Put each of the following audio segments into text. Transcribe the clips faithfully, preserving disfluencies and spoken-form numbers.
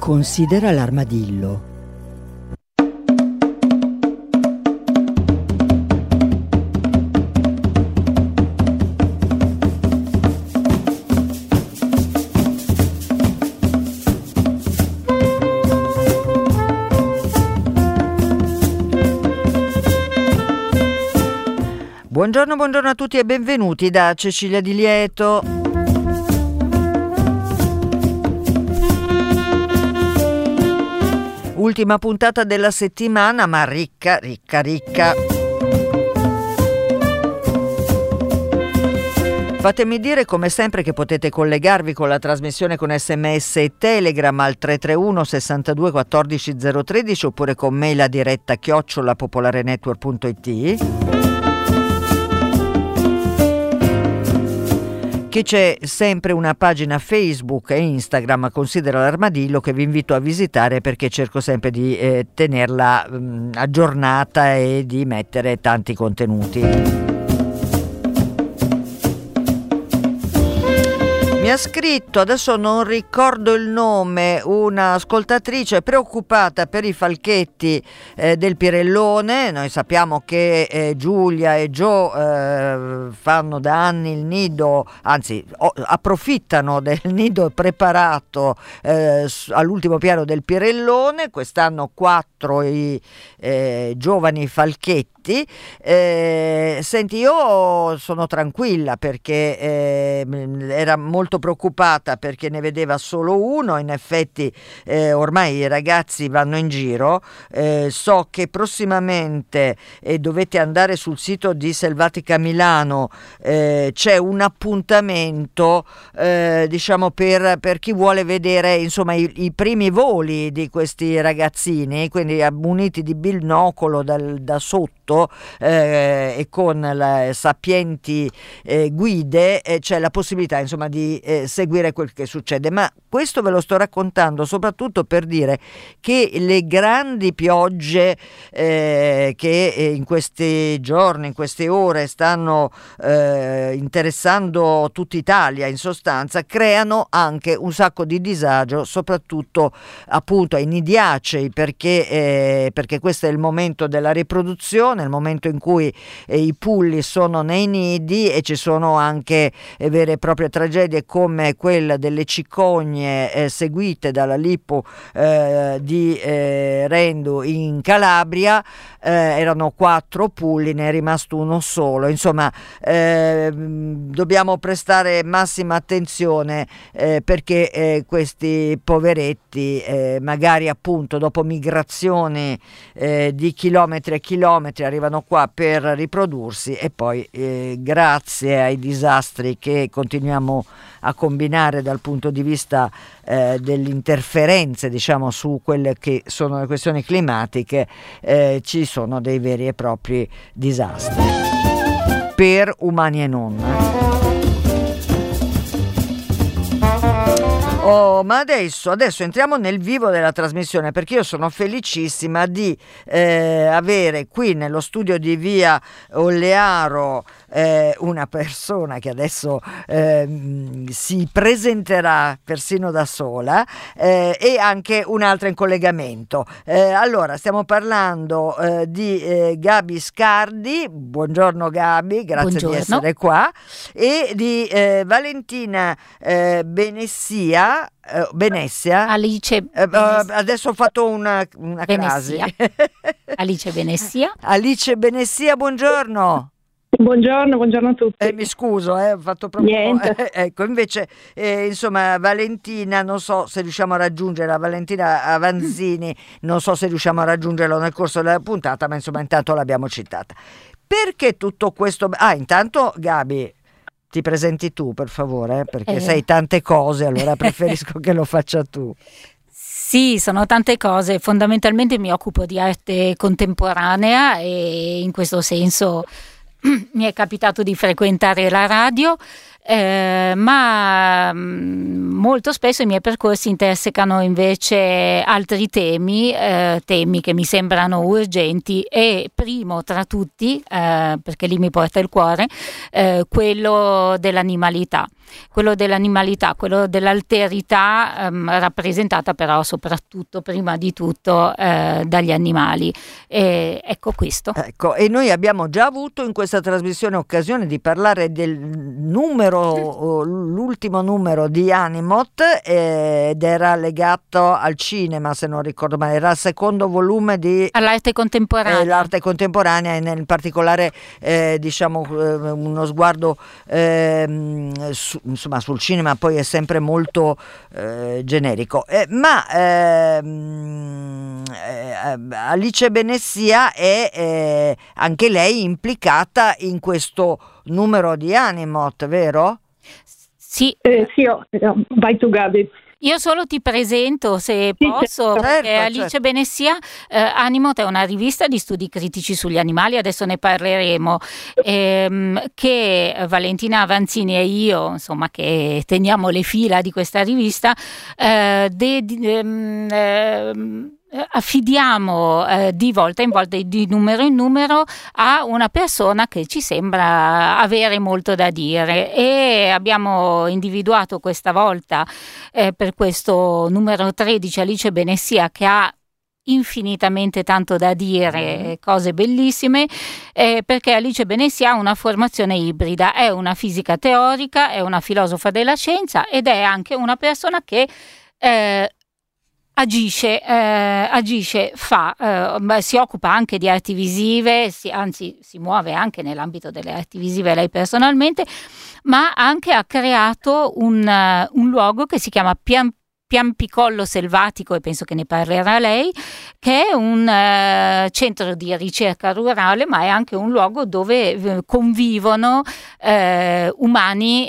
Considera l'armadillo. Buongiorno, buongiorno a tutti e benvenuti da Cecilia Di Lieto. Ultima puntata della settimana, ma ricca, ricca, ricca. Fatemi dire come sempre che potete collegarvi con la trasmissione con sms e telegram al tre tre uno sessantadue quattordici zero uno tre oppure con mail a diretta chiocciola popolarenetwork punto it. Che c'è sempre una pagina Facebook e Instagram, Considera l'armadillo, che vi invito a visitare perché cerco sempre di eh, tenerla mh, aggiornata e di mettere tanti contenuti. Mi ha scritto, adesso non ricordo il nome, un'ascoltatrice preoccupata per i falchetti eh, del Pirellone. Noi sappiamo che eh, Giulia e Gio eh, fanno da anni il nido, anzi oh, approfittano del nido preparato eh, all'ultimo piano del Pirellone. Quest'anno quattro i eh, giovani falchetti. Eh, senti, io sono tranquilla perché eh, era molto preoccupata perché ne vedeva solo uno. In effetti eh, ormai i ragazzi vanno in giro. Eh, so che prossimamente eh, dovete andare sul sito di Selvatica Milano, eh, c'è un appuntamento eh, diciamo per, per chi vuole vedere insomma i, i primi voli di questi ragazzini, quindi muniti di binocolo dal, da sotto eh, e con la, sapienti eh, guide eh, c'è la possibilità insomma di eh, seguire quel che succede. Ma questo ve lo sto raccontando soprattutto per dire che le grandi piogge eh, che in questi giorni, in queste ore stanno eh, interessando tutta Italia in sostanza, creano anche un sacco di disagio soprattutto appunto ai nidiacei, perché, eh, perché questo è il momento della riproduzione, il momento in cui eh, i pulli sono nei nidi e ci sono anche eh, vere e proprie tragedie come quella delle cicogne eh, seguite dalla lipo eh, di eh, Rendu in Calabria. Eh, erano quattro pulli, ne è rimasto uno solo. Insomma, eh, dobbiamo prestare massima attenzione eh, perché eh, questi poveretti eh, magari appunto dopo migrazioni eh, di chilometri e chilometri arrivano qua per riprodursi e poi eh, grazie ai disastri che continuiamo a combinare dal punto di vista eh, delle interferenze diciamo su quelle che sono le questioni climatiche, eh, ci sono dei veri e propri disastri per umani e non. Oh, ma adesso, adesso entriamo nel vivo della trasmissione, perché io sono felicissima di eh, avere qui nello studio di via Ollearo eh, una persona che adesso eh, si presenterà persino da sola eh, e anche un'altra in collegamento. Eh, allora, stiamo parlando eh, di eh, Gabi Scardi. Buongiorno Gabi, grazie Buongiorno. di essere qua, e di eh, Valentina eh, Benessia. Uh, Benessia Alice uh, Benes- adesso ho fatto una, una crasi. Alice Benessia. Alice Benessia, buongiorno. Buongiorno, buongiorno a tutti. Eh, mi scuso, eh, ho fatto proprio Niente. eh, ecco, invece eh, insomma Valentina, non so se riusciamo a raggiungere Valentina Avanzini, non so se riusciamo a raggiungerla nel corso della puntata, ma insomma intanto l'abbiamo citata. Perché tutto questo? Ah, intanto Gabi, ti presenti tu per favore, perché eh. sai tante cose, allora preferisco che lo faccia tu. Sì, sono tante cose, fondamentalmente mi occupo di arte contemporanea e in questo senso mi è capitato di frequentare la radio, eh, ma mh, molto spesso i miei percorsi intersecano invece altri temi, eh, temi che mi sembrano urgenti, e primo tra tutti, eh, perché lì mi porta il cuore, eh, quello dell'animalità. quello dell'animalità, quello dell'alterità, ehm, rappresentata però soprattutto, prima di tutto, eh, dagli animali. E ecco questo. Ecco, e noi abbiamo già avuto in questa trasmissione occasione di parlare del numero, l'ultimo numero di Animot, eh, ed era legato al cinema, se non ricordo male, era il secondo volume di all'arte contemporanea. Eh, l'arte contemporanea, e nel particolare eh, diciamo eh, uno sguardo eh, su, insomma sul cinema poi è sempre molto eh, generico, eh, ma ehm, eh, Alice Benessia è eh, anche lei implicata in questo numero di Animot, vero? Sì, Eh, sì, oh, vai tu Gabi. io solo ti presento, se Sì, posso, certo, perché certo. Alice Benessia, eh, Animot è una rivista di studi critici sugli animali, adesso ne parleremo, ehm, che Valentina Avanzini e io, insomma, che teniamo le fila di questa rivista, eh, de, de, ehm, ehm, affidiamo eh, di volta in volta, di numero in numero, a una persona che ci sembra avere molto da dire, e abbiamo individuato questa volta eh, per questo numero tredici Alice Benessia, che ha infinitamente tanto da dire, cose bellissime, eh, perché Alice Benessia ha una formazione ibrida, è una fisica teorica, è una filosofa della scienza ed è anche una persona che eh, Agisce, eh, agisce, fa, eh, si occupa anche di arti visive, si, anzi si muove anche nell'ambito delle arti visive lei personalmente, ma anche ha creato un, uh, un luogo che si chiama Pian Piampicollo Selvatico, e penso che ne parlerà lei, che è un uh, centro di ricerca rurale, ma è anche un luogo dove eh, convivono eh, umani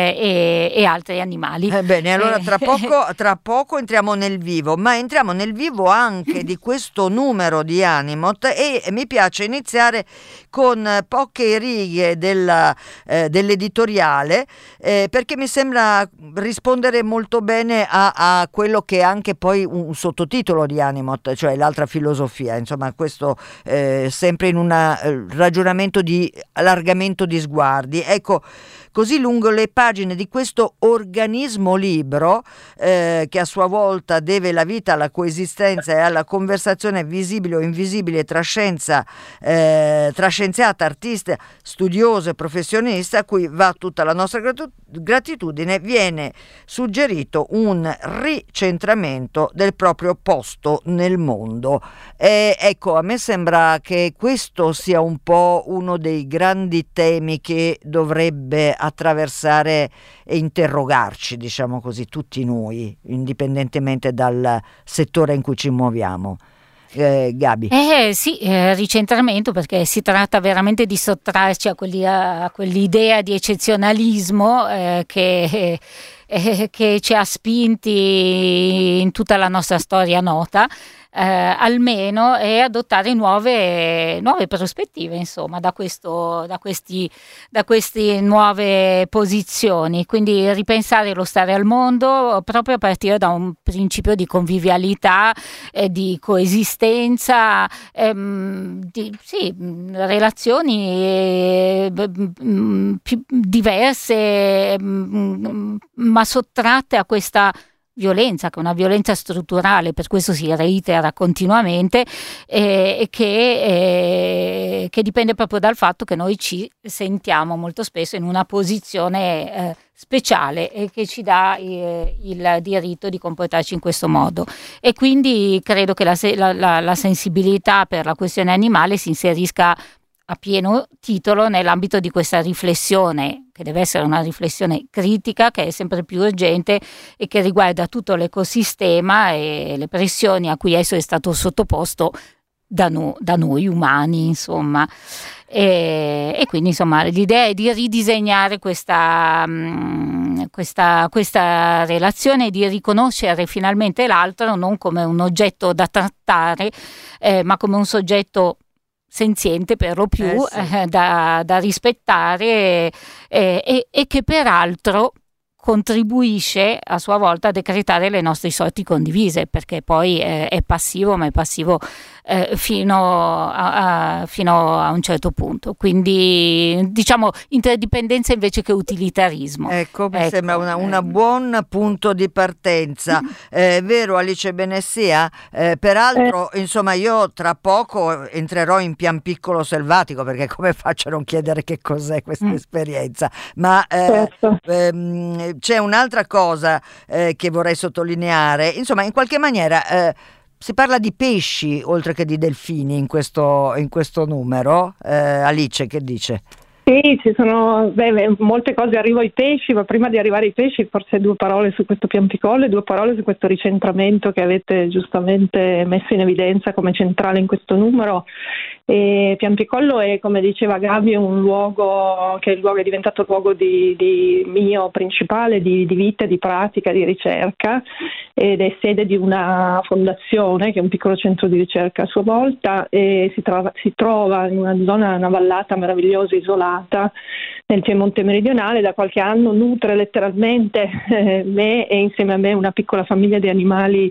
e, e, e altri animali. Eh, bene, allora tra poco, tra poco entriamo nel vivo, ma entriamo nel vivo anche di questo numero di Animot, e mi piace iniziare con poche righe della, eh, dell'editoriale, eh, perché mi sembra rispondere molto bene a, a quello che è anche poi un sottotitolo di Animot, cioè l'altra filosofia, insomma questo eh, sempre in un eh, ragionamento di allargamento di sguardi. Ecco, così lungo le pagine di questo organismo libro, eh, che a sua volta deve la vita alla coesistenza e alla conversazione visibile o invisibile tra scienza, eh, tra scienziata, artista, studioso e professionista, a cui va tutta la nostra gratu- gratitudine, viene suggerito un ricentramento del proprio posto nel mondo. E ecco, a me sembra che questo sia un po' uno dei grandi temi che dovrebbe attraversare e interrogarci, diciamo così, tutti noi, indipendentemente dal settore in cui ci muoviamo. Eh, Gabi. Eh sì, eh, ricentramento, perché si tratta veramente di sottrarci a, quelli, a quell'idea di eccezionalismo eh, che, eh, che ci ha spinti in tutta la nostra storia nota. Eh, almeno, e adottare nuove, nuove prospettive, insomma, da, questo, da, questi, da queste nuove posizioni. Quindi ripensare lo stare al mondo proprio a partire da un principio di convivialità, eh, di coesistenza, ehm, di, sì, relazioni eh, più diverse, ma sottratte a questa violenza, che è una violenza strutturale, per questo si reitera continuamente, eh, e che, eh, che dipende proprio dal fatto che noi ci sentiamo molto spesso in una posizione eh, speciale, e che ci dà eh, il diritto di comportarci in questo modo. E quindi credo che la, la, la, la sensibilità per la questione animale si inserisca a pieno titolo nell'ambito di questa riflessione, che deve essere una riflessione critica, che è sempre più urgente e che riguarda tutto l'ecosistema e le pressioni a cui esso è stato sottoposto da, no, da noi umani, insomma. E, e quindi, insomma, l'idea è di ridisegnare questa, mh, questa, questa relazione, di riconoscere finalmente l'altro non come un oggetto da trattare, eh, ma come un soggetto senziente, per lo più, eh sì. eh, da, da rispettare, eh, e, e che peraltro contribuisce a sua volta a decretare le nostre sorti condivise, perché poi eh, è passivo, ma è passivo eh, fino, a, a, fino a un certo punto. Quindi diciamo interdipendenza invece che utilitarismo. Ecco, mi ecco, sembra una, una eh. buon punto di partenza. È eh, vero, Alice Benessia? Eh, peraltro, eh. insomma, io tra poco entrerò in Pian Piccolo Selvatico, perché come faccio a non chiedere che cos'è questa mm. esperienza? Ma eh, certo. ehm, c'è un'altra cosa eh, che vorrei sottolineare. Insomma, in qualche maniera eh, si parla di pesci oltre che di delfini in questo, in questo numero. Eh, Alice, che dice? Sì, ci sono beh, molte cose. Arrivo ai pesci, ma prima di arrivare ai pesci forse due parole su questo Pian Piccolo e due parole su questo ricentramento che avete giustamente messo in evidenza come centrale in questo numero. E Pian Piccolo è, come diceva Gabi, un luogo che è, il luogo, è diventato il luogo di, di mio principale di, di vita, di pratica, di ricerca, ed è sede di una fondazione che è un piccolo centro di ricerca a sua volta, e si trova, si trova in una zona, una vallata meravigliosa, isolata nel Piemonte meridionale. Da qualche anno nutre letteralmente eh, me e insieme a me una piccola famiglia di animali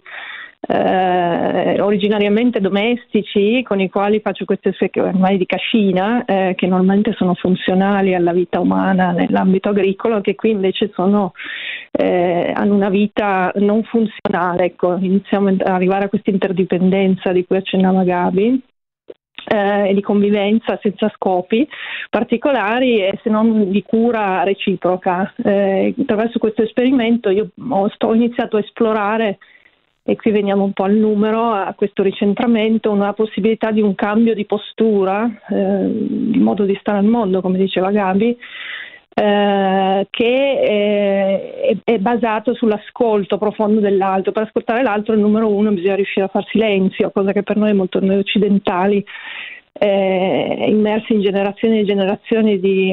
Eh, originariamente domestici, con i quali faccio queste animali di cascina eh, che normalmente sono funzionali alla vita umana nell'ambito agricolo, che qui invece sono eh, hanno una vita non funzionale. Ecco, iniziamo ad arrivare a questa interdipendenza di cui accennava Gabi. Eh, di convivenza senza scopi particolari e se non di cura reciproca. Eh, attraverso questo esperimento io ho, sto, ho iniziato a esplorare, e qui veniamo un po' al numero, a questo ricentramento, una possibilità di un cambio di postura, eh, di modo di stare al mondo, come diceva Gabi, eh, che è, è basato sull'ascolto profondo dell'altro. Per ascoltare l'altro, il numero uno, bisogna riuscire a far silenzio, cosa che per noi è molto, noi occidentali, eh, immersi in generazioni e generazioni di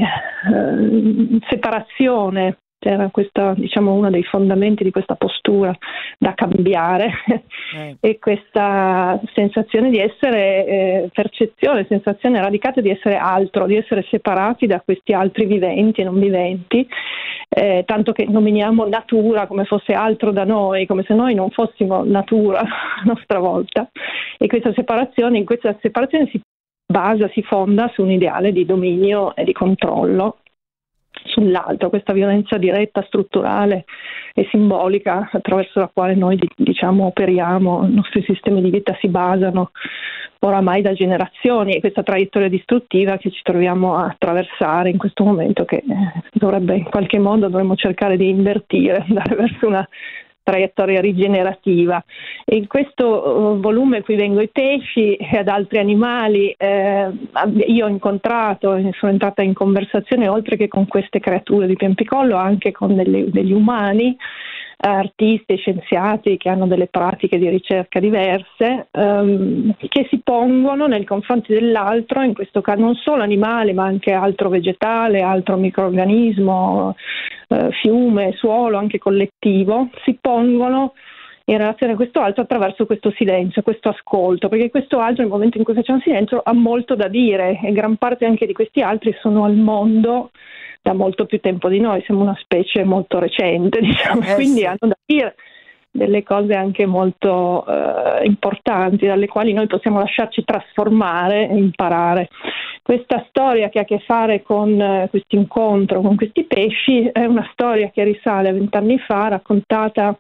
eh, separazione. Era questa, diciamo, uno dei fondamenti di questa postura da cambiare eh. e questa sensazione di essere, eh, percezione, sensazione radicata di essere altro, di essere separati da questi altri viventi e non viventi, eh, tanto che nominiamo natura come fosse altro da noi, come se noi non fossimo natura a nostra volta. E questa separazione, in questa separazione si basa, si fonda su un ideale di dominio e di controllo sull'altro, questa violenza diretta, strutturale e simbolica attraverso la quale noi diciamo operiamo, i nostri sistemi di vita si basano oramai da generazioni, e questa traiettoria distruttiva che ci troviamo a attraversare in questo momento, che dovrebbe in qualche modo dovremmo cercare di invertire, andare verso una traiettoria rigenerativa. E in questo uh, volume qui vengo ai pesci e ad altri animali. Eh, io ho incontrato, sono entrata in conversazione oltre che con queste creature di Pian Piccolo anche con delle, degli umani, artisti e scienziati che hanno delle pratiche di ricerca diverse, ehm, che si pongono nei confronti dell'altro, in questo caso non solo animale ma anche altro vegetale, altro microrganismo, eh, fiume, suolo, anche collettivo, si pongono in relazione a questo altro attraverso questo silenzio, questo ascolto, perché questo altro nel momento in cui facciamo silenzio ha molto da dire, e gran parte anche di questi altri sono al mondo da molto più tempo di noi, siamo una specie molto recente, diciamo, eh, quindi sì. hanno da dire delle cose anche molto eh, importanti, dalle quali noi possiamo lasciarci trasformare e imparare. Questa storia che ha a che fare con eh, questo incontro con questi pesci è una storia che risale a vent'anni fa, raccontata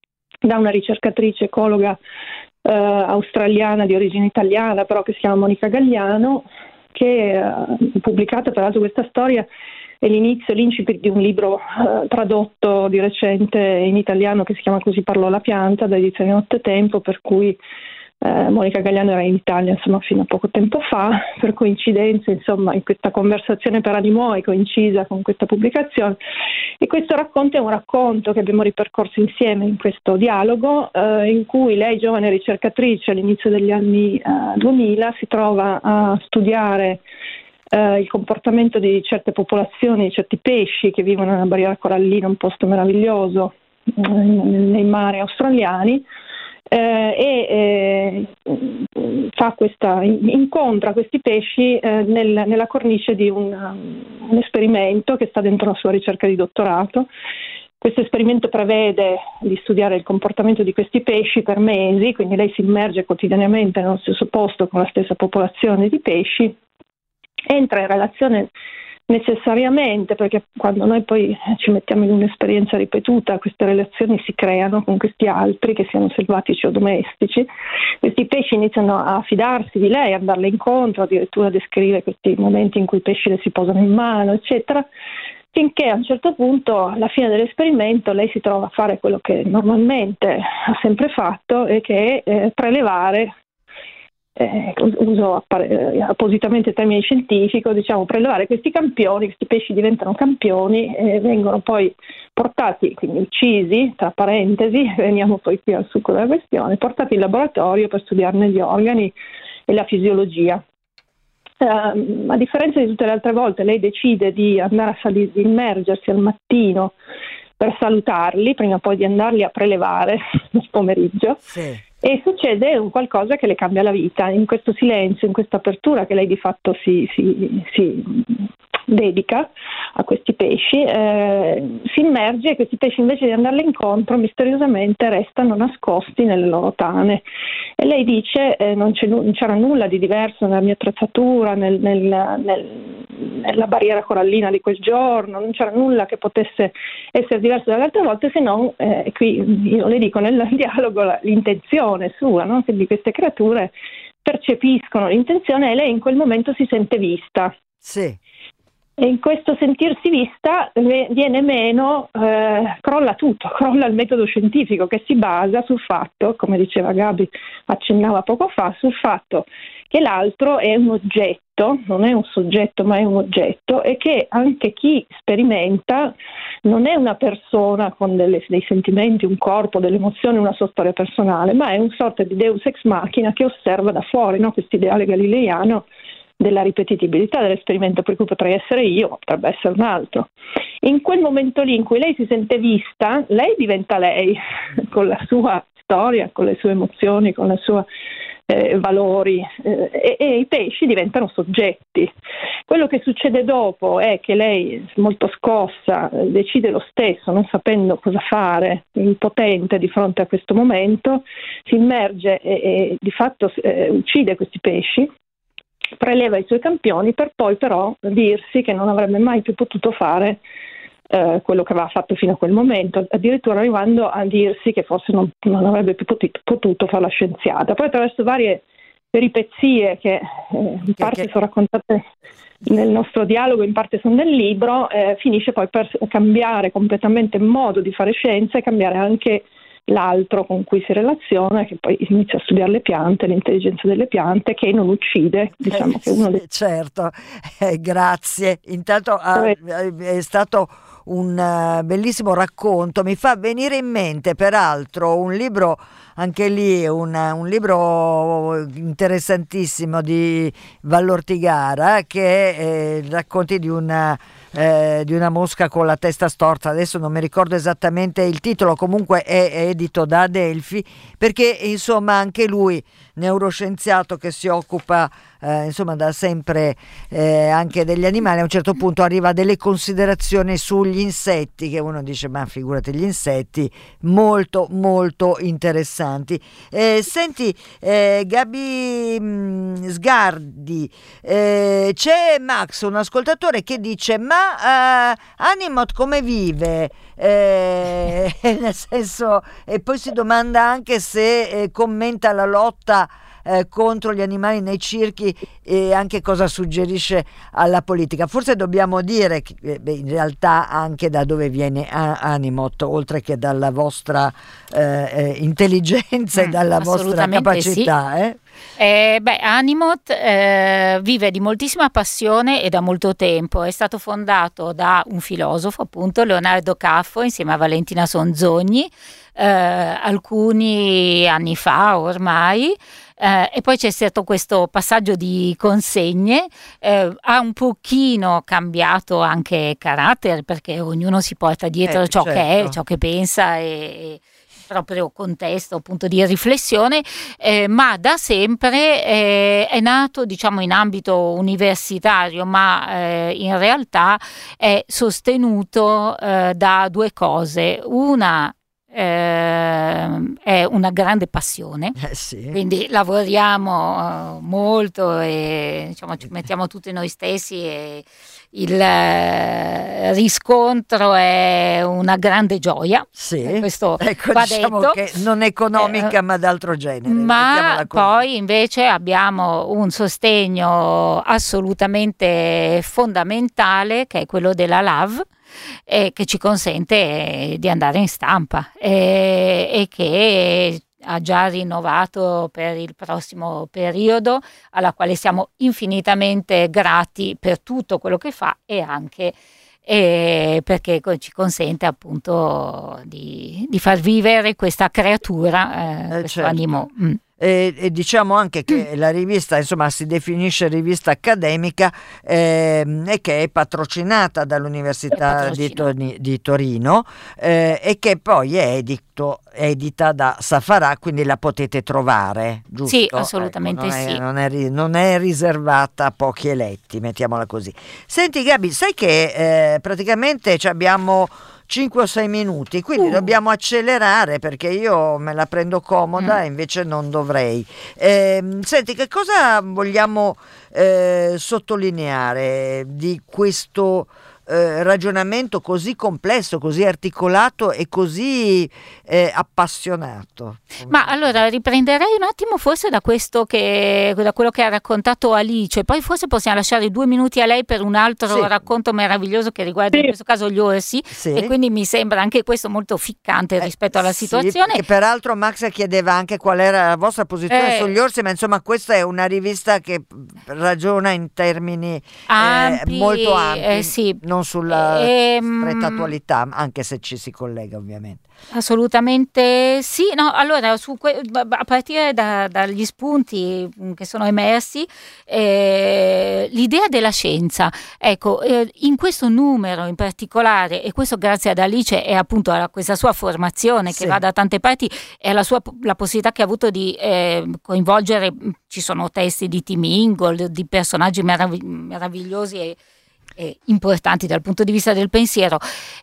da una ricercatrice ecologa eh, australiana di origine italiana, però che si chiama Monica Gagliano, che ha eh, pubblicato peraltro questa storia. È l'inizio, l'incipit di un libro eh, tradotto di recente in italiano che si chiama Così parlò la pianta, da edizione Nottetempo, per cui eh, Monica Gagliano era in Italia insomma fino a poco tempo fa, per coincidenza insomma in questa conversazione per Animoi coincisa con questa pubblicazione, e questo racconto è un racconto che abbiamo ripercorso insieme in questo dialogo eh, in cui lei, giovane ricercatrice all'inizio degli anni eh, duemila, si trova a studiare Uh, il comportamento di certe popolazioni, di certi pesci che vivono nella barriera corallina, un posto meraviglioso uh, nei mari australiani, uh, e uh, fa questa, incontra questi pesci uh, nel, nella cornice di un, um, un esperimento che sta dentro la sua ricerca di dottorato, Questo esperimento prevede di studiare il comportamento di questi pesci per mesi, quindi lei si immerge quotidianamente nello stesso posto con la stessa popolazione di pesci, entra in relazione necessariamente, perché quando noi poi ci mettiamo in un'esperienza ripetuta, queste relazioni si creano con questi altri, che siano selvatici o domestici. Questi pesci iniziano a fidarsi di lei, a andarle incontro, addirittura descrive questi momenti in cui i pesci le si posano in mano, eccetera, finché a un certo punto, alla fine dell'esperimento, lei si trova a fare quello che normalmente ha sempre fatto, e che è eh, prelevare, eh, uso appare- appositamente il termine scientifico, diciamo prelevare questi campioni. Questi pesci diventano campioni e vengono poi portati, quindi uccisi, tra parentesi, veniamo poi qui al succo della questione, portati in laboratorio per studiarne gli organi e la fisiologia. Uh, a differenza di tutte le altre volte, lei decide di andare a salire, di immergersi al mattino per salutarli, prima poi di andarli a prelevare nel pomeriggio. Sì. E succede un qualcosa che le cambia la vita, in questo silenzio, in questa apertura che lei di fatto si, si, si dedica a questi pesci, eh, si immerge, e questi pesci, invece di andarle incontro, misteriosamente restano nascosti nelle loro tane. E lei dice eh, non, c'è, non c'era nulla di diverso nella mia attrezzatura, nel, nel, nel, nella barriera corallina di quel giorno, non c'era nulla che potesse essere diverso dalle altre volte, se non, eh, qui io le dico nel dialogo, la, l'intenzione sua, no? Quindi queste creature percepiscono l'intenzione, e lei in quel momento si sente vista. Sì. E in questo sentirsi vista viene meno, eh, crolla tutto, crolla il metodo scientifico, che si basa sul fatto, come diceva Gabi, accennava poco fa, sul fatto che l'altro è un oggetto, non è un soggetto ma è un oggetto, e che anche chi sperimenta non è una persona con delle, dei sentimenti, un corpo, delle emozioni, una sua storia personale, ma è un sorta di deus ex machina che osserva da fuori, no? Questo ideale galileiano della ripetibilità dell'esperimento, per cui potrei essere io, potrebbe essere un altro. In quel momento lì in cui lei si sente vista, lei diventa lei, con la sua storia, con le sue emozioni, con i suoi eh, valori, eh, e, e i pesci diventano soggetti. Quello che succede dopo è che lei, molto scossa, eh, decide lo stesso, non sapendo cosa fare, impotente di fronte a questo momento, si immerge e, e di fatto eh, uccide questi pesci, preleva i suoi campioni, per poi però dirsi che non avrebbe mai più potuto fare eh, quello che aveva fatto fino a quel momento, addirittura arrivando a dirsi che forse non, non avrebbe più potuto, potuto fare la scienziata. Poi, attraverso varie peripezie che eh, in parte che... sono raccontate nel nostro dialogo, in parte sono nel libro, eh, finisce poi per cambiare completamente il modo di fare scienza e cambiare anche l'altro con cui si relaziona, che poi inizia a studiare le piante, l'intelligenza delle piante, che non uccide, diciamo eh, che uno dei... certo, eh, grazie. Intanto ah, è stato un uh, bellissimo racconto. Mi fa venire in mente peraltro un libro, anche lì un, un libro interessantissimo di Vallortigara, che è eh, racconti di una Eh, di una mosca con la testa storta. Adesso non mi ricordo esattamente il titolo, comunque è, è edito da Adelphi, perché insomma anche lui, neuroscienziato che si occupa eh, insomma da sempre eh, anche degli animali, a un certo punto arriva a delle considerazioni sugli insetti che uno dice ma figurati, gli insetti molto molto interessanti. Eh, senti eh, Gabi mh, Sgardi, eh, c'è Max, un ascoltatore, che dice ma Uh, Animot come vive? Eh, nel senso, e poi si domanda anche se eh, commenta la lotta eh, contro gli animali nei circhi e anche cosa suggerisce alla politica. Forse dobbiamo dire che eh, beh, in realtà anche da dove viene a- Animot, oltre che dalla vostra eh, intelligenza mm, e dalla vostra capacità. Sì. Eh? Eh, beh, Animot eh, vive di moltissima passione e da molto tempo. È stato fondato da un filosofo, appunto, Leonardo Caffo, insieme a Valentina Sonzogni, eh, alcuni anni fa ormai. Eh, e poi c'è stato questo passaggio di consegne, eh, ha un pochino cambiato anche carattere, perché ognuno si porta dietro eh, ciò certo. che è, ciò che pensa e, proprio contesto appunto di riflessione, eh, ma da sempre eh, è nato diciamo in ambito universitario, ma eh, in realtà è sostenuto eh, da due cose. Una eh, è una grande passione, eh sì. quindi lavoriamo uh, molto e diciamo ci mettiamo tutti noi stessi e il uh, riscontro è una grande gioia. Sì. Questo ecco, va diciamo detto. che non economica eh, ma d'altro genere, ma poi invece abbiamo un sostegno assolutamente fondamentale che è quello della L A V, eh, che ci consente di andare in stampa eh, e che ha già rinnovato per il prossimo periodo, alla quale siamo infinitamente grati per tutto quello che fa e anche eh, perché ci consente appunto di, di far vivere questa creatura, eh, eh, questo certo. animo. Mm. E, e diciamo anche che la rivista insomma si definisce rivista accademica ehm, e che è patrocinata dall'Università di, Toni- di Torino eh, e che poi è edito, edita da Saffarà, quindi la potete trovare, giusto? Sì, assolutamente ecco, non, è, sì. non, è, non è riservata a pochi eletti, mettiamola così. Senti Gabi, sai che eh, praticamente ci abbiamo cinque o sei minuti, quindi uh. dobbiamo accelerare perché io me la prendo comoda mm. e invece non dovrei. Eh, senti, che cosa vogliamo eh, sottolineare di questo eh, ragionamento così complesso, così articolato e così eh, appassionato? Ma allora riprenderei un attimo forse da questo che da quello che ha raccontato Alice, poi forse possiamo lasciare due minuti a lei per un altro sì. racconto meraviglioso che riguarda sì. in questo caso gli orsi sì. e quindi mi sembra anche questo molto ficcante eh, rispetto alla sì, situazione. Che peraltro Max chiedeva anche qual era la vostra posizione eh, sugli orsi, ma insomma questa è una rivista che ragiona in termini ampi, eh, molto ampi, eh, sì. non sulla ehm, stretta attualità, anche se ci si collega ovviamente. Assolutamente sì, no, allora su que- a partire da, dagli spunti che sono emersi, eh, l'idea della scienza, ecco, eh, in questo numero in particolare, e questo grazie ad Alice e appunto a questa sua formazione sì. che va da tante parti e alla sua la possibilità che ha avuto di eh, coinvolgere, ci sono testi di Tim Ingold, di personaggi merav- meravigliosi e, e importanti dal punto di vista del pensiero.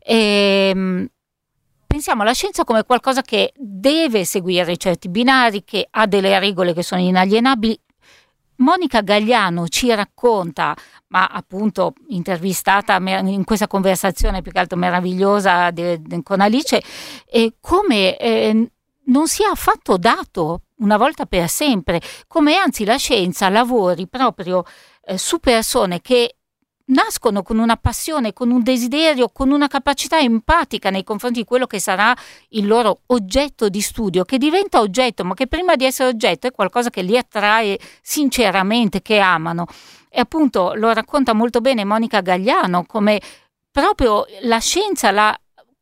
E, pensiamo alla scienza come qualcosa che deve seguire certi binari, che ha delle regole che sono inalienabili. Monica Gagliano ci racconta, ma appunto intervistata in questa conversazione più che altro meravigliosa de, de, con Alice, eh, come eh, non sia affatto dato una volta per sempre, come anzi la scienza lavori proprio eh, su persone che nascono con una passione, con un desiderio, con una capacità empatica nei confronti di quello che sarà il loro oggetto di studio, che diventa oggetto, ma che prima di essere oggetto è qualcosa che li attrae sinceramente, che amano. E appunto lo racconta molto bene Monica Gagliano, come proprio la scienza la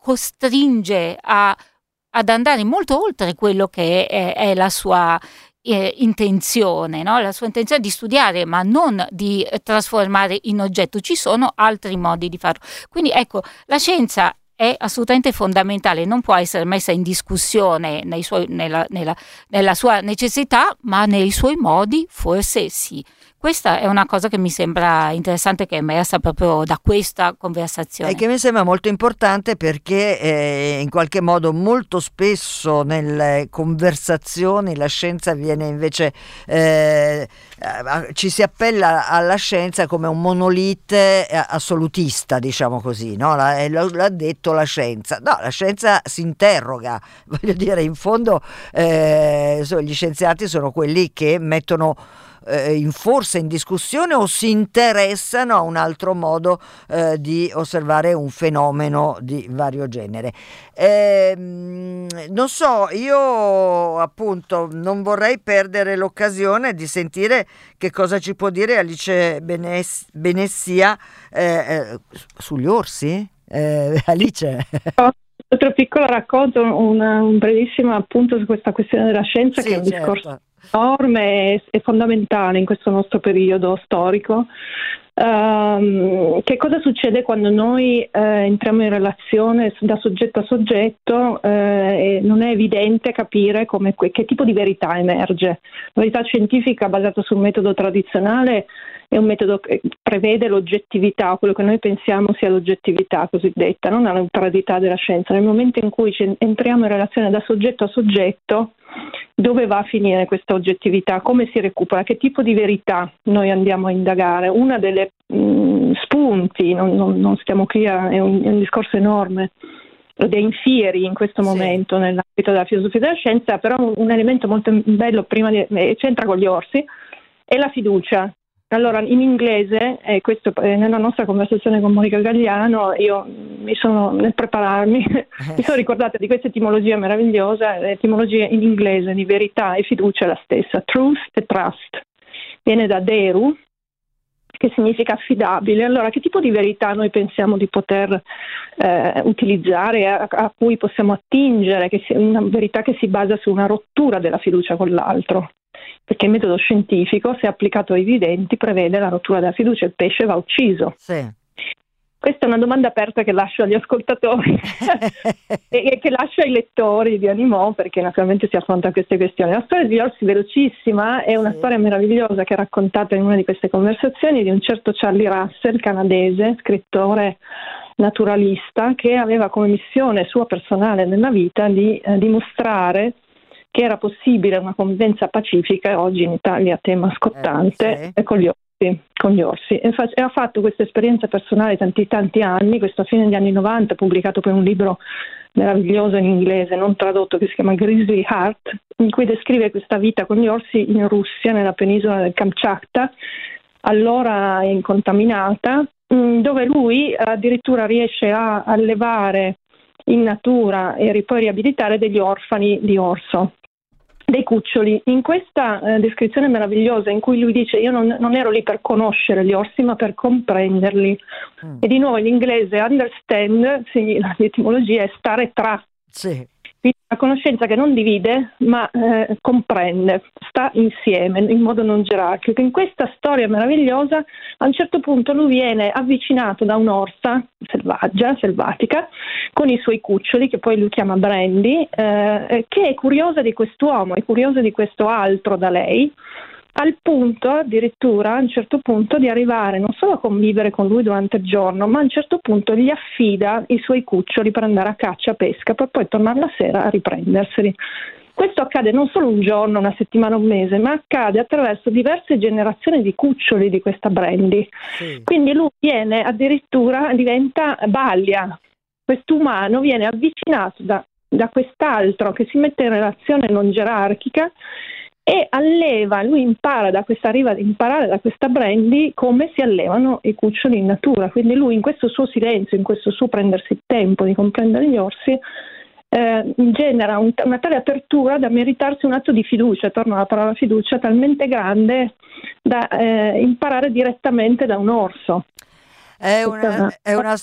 costringe a, ad andare molto oltre quello che è, è la sua Eh, intenzione, no? La sua intenzione di studiare, ma non di eh, trasformare in oggetto. Ci sono altri modi di farlo. Quindi ecco, la scienza è assolutamente fondamentale, non può essere messa in discussione nei suoi, nella, nella, nella sua necessità, ma nei suoi modi forse sì. Questa è una cosa che mi sembra interessante, che è emersa proprio da questa conversazione. E che mi sembra molto importante perché eh, in qualche modo molto spesso nelle conversazioni la scienza viene invece, eh, ci si appella alla scienza come un monolite assolutista, diciamo così, no? L'ha detto la scienza. No, la scienza si interroga, voglio dire, in fondo eh, gli scienziati sono quelli che mettono in forse in discussione o si interessano a un altro modo eh, di osservare un fenomeno di vario genere. Eh, non so, io appunto non vorrei perdere l'occasione di sentire che cosa ci può dire Alice Beness- Benessia eh, eh, sugli orsi? Eh, Alice? Altro piccolo racconto, un, un brevissimo appunto su questa questione della scienza, sì, che è un certo. discorso enorme e fondamentale in questo nostro periodo storico, Um, che cosa succede quando noi eh, entriamo in relazione da soggetto a soggetto eh, e non è evidente capire come, che tipo di verità emerge. La verità scientifica basata sul metodo tradizionale è un metodo che prevede l'oggettività, quello che noi pensiamo sia l'oggettività cosiddetta, non la neutralità della scienza. Nel momento in cui entriamo in relazione da soggetto a soggetto, dove va a finire questa oggettività? Come si recupera? Che tipo di verità noi andiamo a indagare? Una delle mh, spunti, non, non, non stiamo qui, a, è, un, è un discorso enorme, dei infieri in questo sì. momento nell'ambito della filosofia della scienza, però un, un elemento molto bello, prima di, eh, c'entra con gli orsi, è la fiducia. Allora, in inglese, e questo eh, nella nostra conversazione con Monica Gagliano, io mi sono, nel prepararmi, mi sono ricordata di questa etimologia meravigliosa. L'etimologia in inglese di verità e fiducia è la stessa, truth e trust. Viene da deru, che significa affidabile. Allora, che tipo di verità noi pensiamo di poter eh, utilizzare, a, a cui possiamo attingere, che sia una verità che si basa su una rottura della fiducia con l'altro? Perché il metodo scientifico, se applicato ai viventi, prevede la rottura della fiducia, il pesce va ucciso. Sì. Questa è una domanda aperta che lascio agli ascoltatori e che lascio ai lettori di Animò, perché naturalmente si affronta queste questioni. La storia di Orsi, velocissima, è una sì. storia meravigliosa che è raccontata in una di queste conversazioni di un certo Charlie Russell, canadese, scrittore naturalista, che aveva come missione sua personale nella vita di eh, dimostrare che era possibile una convivenza pacifica, e oggi in Italia tema scottante, eh, sì. con gli orsi. Con gli orsi. E, fa- e ha fatto questa esperienza personale tanti tanti anni, questo a fine degli anni novanta, pubblicato per un libro meraviglioso in inglese, non tradotto, che si chiama Grizzly Heart, in cui descrive questa vita con gli orsi in Russia, nella penisola del Kamchatka, allora incontaminata, dove lui addirittura riesce a allevare in natura e poi riabilitare degli orfani di orso, dei cuccioli. In questa eh, descrizione meravigliosa in cui lui dice io non, non ero lì per conoscere gli orsi ma per comprenderli, mm. e di nuovo in inglese understand, sì, l'etimologia è stare tra, sì. Quindi una conoscenza che non divide ma eh, comprende, sta insieme in modo non gerarchico. In questa storia meravigliosa a un certo punto lui viene avvicinato da un'orsa selvaggia, selvatica, con i suoi cuccioli, che poi lui chiama Brandy, eh, che è curiosa di quest'uomo, è curiosa di questo altro da lei, al punto addirittura a un certo punto di arrivare non solo a convivere con lui durante il giorno, ma a un certo punto gli affida i suoi cuccioli per andare a caccia, pesca, per poi tornare la sera a riprenderseli. Questo accade non solo un giorno, una settimana, un mese, ma accade attraverso diverse generazioni di cuccioli di questa Brandy. Sì. Quindi lui viene addirittura, diventa balia. Quest'umano viene avvicinato da, da quest'altro che si mette in relazione non gerarchica e alleva, lui impara da questa, arriva ad imparare da questa Brandy come si allevano i cuccioli in natura. Quindi lui in questo suo silenzio, in questo suo prendersi il tempo di comprendere gli orsi, eh, genera un, una tale apertura da meritarsi un atto di fiducia, torno alla parola fiducia, talmente grande da eh, imparare direttamente da un orso. È una, è una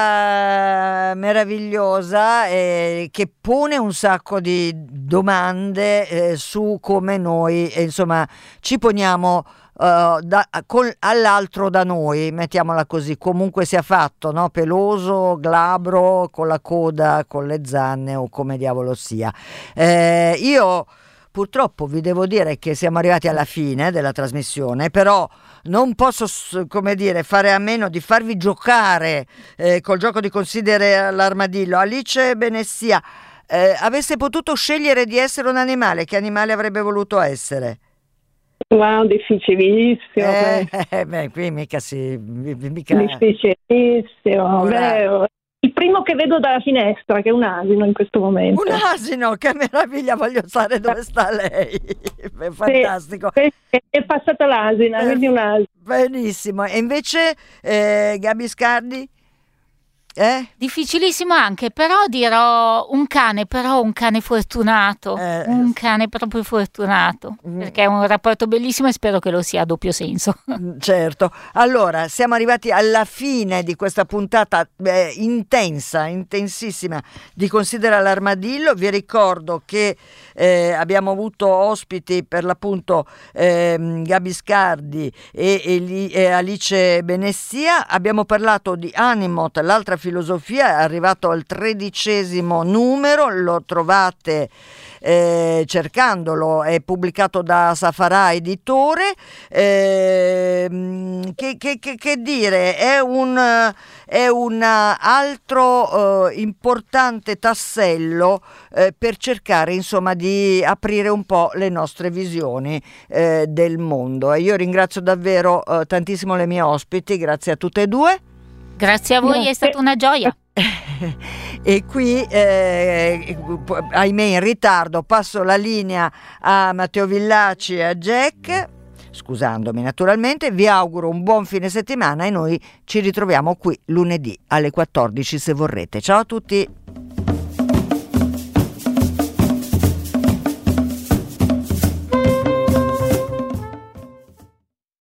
storia meravigliosa eh, che pone un sacco di domande eh, su come noi eh, insomma ci poniamo uh, da, con, all'altro da noi, mettiamola così, comunque sia fatto, no? Peloso, glabro, con la coda, con le zanne o come diavolo sia. Eh, io purtroppo vi devo dire che siamo arrivati alla fine della trasmissione, però non posso, come dire, fare a meno di farvi giocare eh, col gioco di Considera l'armadillo. Alice Benessia, eh, avesse potuto scegliere di essere un animale, che animale avrebbe voluto essere? Wow, difficilissimo. Eh, eh, beh, qui mica si... Mica... Difficilissimo, vero. Il primo che vedo dalla finestra, che è un asino in questo momento. Un asino, che meraviglia, voglio sapere dove sta lei. È fantastico. Sì, è passata l'asina, eh, quindi un asino. Benissimo. E invece eh, Gabi Scardi? Eh? Difficilissimo anche, però dirò un cane, però un cane fortunato, Eh. un cane proprio fortunato, Mm. perché è un rapporto bellissimo e spero che lo sia a doppio senso. Certo, allora siamo arrivati alla fine di questa puntata eh, intensa, intensissima di Considera l'Armadillo. Vi ricordo che eh, abbiamo avuto ospiti per l'appunto ehm, Gabi Scardi e, e, Li- e Alice Benessia. Abbiamo parlato di Animot, l'altra filosofia, è arrivato al tredicesimo numero, lo trovate eh, cercandolo, è pubblicato da Safarà Editore. Eh, che, che, che, che dire, è un, è un altro eh, importante tassello eh, per cercare insomma di aprire un po' le nostre visioni eh, del mondo. E io ringrazio davvero eh, tantissimo le mie ospiti, grazie a tutte e due. Grazie a voi, Grazie. è stata una gioia. E qui eh, ahimè in ritardo passo la linea a Matteo Villaci e a Jack, scusandomi naturalmente. Vi auguro un buon fine settimana e noi ci ritroviamo qui lunedì alle quattordici se vorrete. Ciao a tutti.